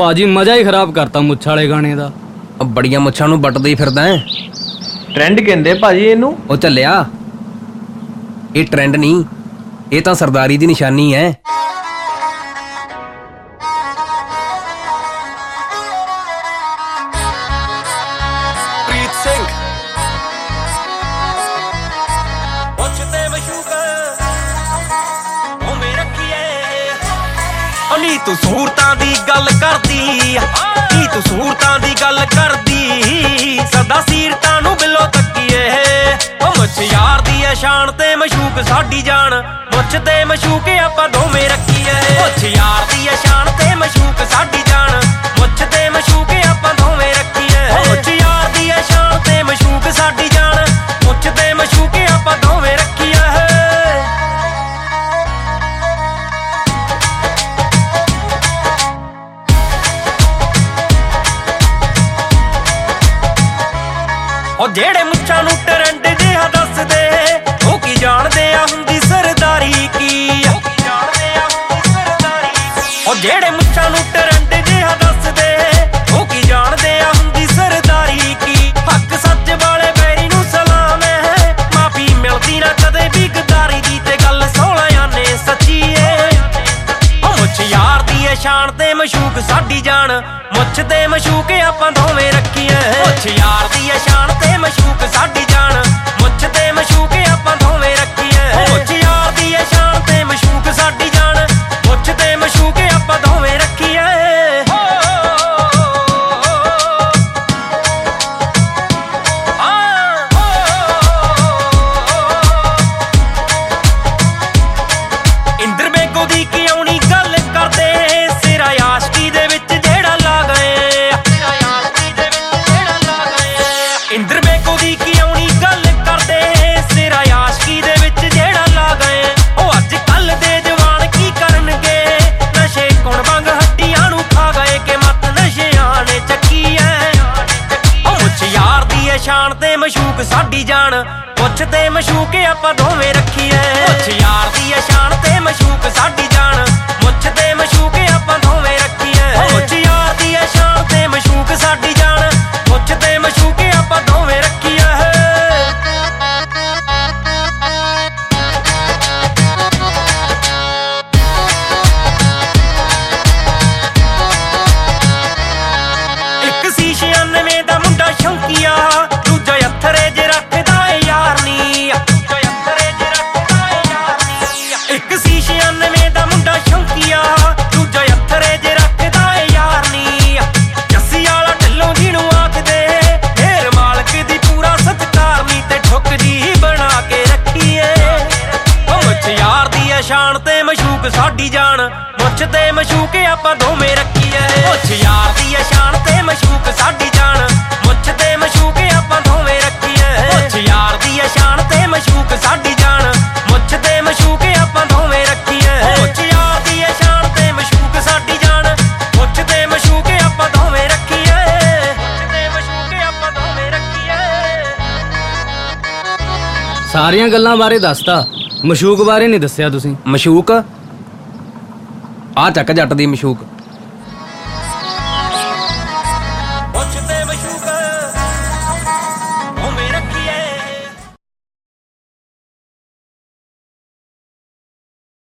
ਭਾਜੀ ਮਜ਼ਾ ਹੀ ਖਰਾਬ ਕਰਤਾ ਮੁੱਛ ਵਾਲੇ ਗਾਣੇ ਦਾ। ਬੜੀਆਂ ਮੁੱਛਾਂ ਨੂੰ ਵੱਟਦੇ ਹੀ ਫਿਰਦਾ ਹੈ। ਟ੍ਰੈਂਡ ਕਹਿੰਦੇ ਭਾਜੀ ਇਹਨੂੰ। ਉਹ ਚੱਲਿਆ, ਇਹ ਟ੍ਰੈਂਡ ਨਹੀਂ, ਇਹ ਤਾਂ ਸਰਦਾਰੀ ਦੀ ਨਿਸ਼ਾਨੀ ਹੈ। ਨੀ ਤੂੰ ਸੂਰਤਾਂ ਦੀ ਗੱਲ ਕਰਦੀ, ਨੀ ਤੂੰ ਸੂਰਤਾਂ ਦੀ ਗੱਲ ਕਰਦੀ, ਸਦਾ ਸੀਰਤਾਂ ਨੂੰ ਬਿੱਲੋ ਤੱਕੀਏ। ਉਹ ਮੁੱਛ ਯਾਰ ਦੀ ਐ ਸ਼ਾਨ ਤੇ ਮਸ਼ੂਕ ਸਾਡੀ ਜਾਨ, ਮੁੱਛ ਤੇ ਮਸ਼ੂਕ ਆਪਾਂ ਦੋਵੇਂ ਰੱਖੀਏ। ਮੁੱਛ ਯਾਰ ਦੀ ਐ ਸ਼ਾਨ ਤੇ ਮਸ਼ੂਕ ਸਾਡੀ ਜਾਨ, ਮੁੱਛ ਤੇ ਮਸ਼ੂਕ ਆਪਾਂ ਦੋਵੇਂ ਰੱਖੀਏ। ਮੁੱਛ ਯਾਰ ਦੀ ਐ ਸ਼ਾਨ ਤੇ ਮਸ਼ੂਕ ਸਾਡੀ ਜਾਨ, ਮੁੱਛ ਤੇ ਮਸ਼ੂਕ ਆਪਾਂ ਦੋਵੇਂ ਰੱਖੀਏ। ਉਹ ਜਿਹੜੇ ਮੁੱਛਾਂ ਨੂੰ ਟਰੈਂਡ ਜਿਹਾ ਦੱਸਦੇ, ਉਹ ਕੀ ਜਾਣਦੇ ਆ ਹੁੰਦੀ ਸਰਦਾਰੀ ਕੀ। ਉਹ ਜਿਹੜੇ ਮੁੱਛਾਂ ਨੂੰ ਟਰੈਂਡ ਜਿਹਾ ਦੱਸਦੇ, ਉਹ ਕੀ ਜਾਣਦੇ ਆ ਹੁੰਦੀ ਸਰਦਾਰੀ ਕੀ। ਹੱਕ ਸੱਚ ਵਾਲੇ ਬੈਰੀ ਨੂੰ ਸਲਾਮ ਹੈ, ਮਾਫੀ ਮਿਲਦੀ ਨਾ ਕਦੇ ਵੀ ਗਦਾਰੀ ਦੀ, ਤੇ ਗੱਲ 16 ਨੇ ਸੱਚੀ ਏ। ਉਹ ਮੁੱਛ ਯਾਰ ਦੀ ਏ ਸ਼ਾਨ ਤੇ ਮਸ਼ੂਕ ਸਾਡੀ ਜਾਨ, ਮੁੱਛ ਤੇ ਮਸ਼ੂਕ ਆਪਾਂ ਦੋਵੇਂ ਰੱਖੀਏ। ਮੁੱਛ ਯਾਰ ਦੀ ਏ ਸ਼ਾਨ ਤੇ ਮਸ਼ੂਕ ਸਾਡੀ ਜਾਨ, ਮੁੱਛ ਤੇ ਮਸ਼ੂਕ ਆਪਾਂ ਦੋਵੇਂ ਰੱਖੀਏ। ਮੁੱਛ ਯਾਰ ਦੀ ਏ ਸ਼ਾਨ ਤੇ ਮਸ਼ੂਕ ਸਾਡੀ ਜਾਨ, ਮੁੱਛ ਤੇ ਮਸ਼ੂਕ ਆਪਾਂ ਦੋਵੇਂ ਰੱਖੀਏ। ਇੰਦਰ ਬੇਗੋ ਦੀ ਕਿਉਂ ਨੀ ਗੱਲ ਕਰਦੇ, ਸਿਰਾ ਆਸ਼ਕੀ ਦੇ ਵਿੱਚ ਜਿਹੜਾ ਲਾ ਗਏ। ਇੰਦਰ ਬੇਗੋ ਦੀ ਕਿਉਂ ਨੀ ਗੱਲ ਕਰਦੇ, ਸਿਰਾ ਆਸ਼ਕੀ ਦੇ ਵਿੱਚ ਜਿਹੜਾ ਲਾ ਗਏ। ਉਹ ਅੱਜ ਕੱਲ ਦੇ ਜਵਾਨ ਕੀ ਕਰਨਗੇ, ਨਸ਼ੇ ਕੁਣ ਵਾਂਗ ਹੱਡੀਆਂ ਨੂੰ ਖਾ ਗਏ, ਕਿ ਮੱਤ ਨਸ਼ਿਆਂ ਨੇ ਚੱਕੀ ਐ। ਉਹ ਮੁੱਛ ਯਾਰ ਦੀ ਐ ਸ਼ਾਨ ਤੇ ਮਸ਼ੂਕ ਸਾਡੀ ਜਾਨ, ਮੁੱਛ ਤੇ ਮਸ਼ੂਕ ਆਪਾਂ ਦੋਵੇਂ ਰੱਖੀਏ। ਮੁੱਛ ਯਾਰ ਦੀ ਐ ਸ਼ਾਨ ਤੇ ਮਸ਼ੂਕ ਸਾਡੀ ਜਾਨ, ਮੁੱਛ ਤੇ ਮਸ਼ੂਕ ਆਪਾਂ ਦੋਵੇਂ ਰੱਖੀਏ। ਮੁੱਛ ਯਾਰ ਦੀ ਐ ਸ਼ਾਨ ਤੇ ਮਸ਼ੂਕ ਸਾਡੀ ਜਾਨ, ਮੁੱਛ ਤੇ ਮਸ਼ੂਕ ਆਪਾਂ ਦੋਵੇਂ ਰੱਖੀਏ। ਇੱਕ ਸੀ 96 ਦਾ ਮੁੰਡਾ ਸ਼ੌਂਕੀਆ, ਦੂਜਾ ਅਥਰੇ ਜੇ ਰੱਖਦਾ ਏ ਯਾਰ ਨੀ। ਇੱਕ ਸੀ 96 ਦਾ ਮੁੰਡਾ ਸ਼ੌਂਕੀਆ, ਦੂਜਾ ਅਥਰੇ ਜੇ ਰੱਖਦਾ ਏ ਯਾਰ ਨੀ। ਜੱਸੀ ਵਾਲਾ ਢਿੱਲੋਂ ਜਿਹਨੂੰ ਆਖਦੇ, ਫੇਰ ਮਾਲਕ ਦੀ ਪੂਰਾ ਸਤਿਕਾਰ ਨੀ, ਤੇ ਠੁੱਕ ਜੀ ਬਣਾ ਕੇ ਰੱਖੀਏ। ਉਹ ਮੁੱਛ ਯਾਰ ਦੀ ਐ ਸ਼ਾਨ ਤੇ ਮਸ਼ੂਕ ਸਾਡੀ ਜਾਨ, ਮੁੱਛ ਤੇ ਮਸ਼ੂਕ ਆਪਾਂ ਦੋਵੇਂ ਰੱਖੀਏ। ਮੁੱਛ ਯਾਰ ਦੀ ਐ ਸ਼ਾਨ ਤੇ ਮਸ਼ੂਕ ਸਾਡੀ ਜਾਨ, ਮੁੱਛ ਤੇ ਮਸ਼ੂਕ ਆਪਾਂ ਦੋਵੇਂ ਰੱਖੀਏ। ਮੁੱਛ ਯਾਰ ਦੀ ਐ ਸ਼ਾਨ ਤੇ ਮਸ਼ੂਕ ਸਾਡੀ ਜਾਨ, ਮੁੱਛ ਤੇ ਮਸ਼ੂਕ ਆਪਾਂ ਦੋਵੇਂ ਰੱਖੀਏ। ਮੁੱਛ ਯਾਰ ਦੀ ਐ ਸ਼ਾਨ ਤੇ ਮਸ਼ੂਕ ਸਾਡੀ ਜਾਨ, ਮੁੱਛ ਤੇ ਮਸ਼ੂਕ ਆਪਾਂ ਦੋਵੇਂ ਰੱਖੀਏ। ਮੁੱਛ ਤੇ ਮਸ਼ੂਕ ਆਪਾਂ ਦੋਵੇਂ ਰੱਖੀਏ। ਸਾਰੀਆਂ ਗੱਲਾਂ ਬਾਰੇ ਦੱਸਤਾ, ਮਸ਼ੂਕ ਬਾਰੇ ਨਹੀਂ ਦੱਸਿਆ ਤੁਸੀਂ। ਮਸ਼ੂਕ ਆ ਚੱਕ ਜੱਟ ਦੀ ਮਸ਼ੂਕ।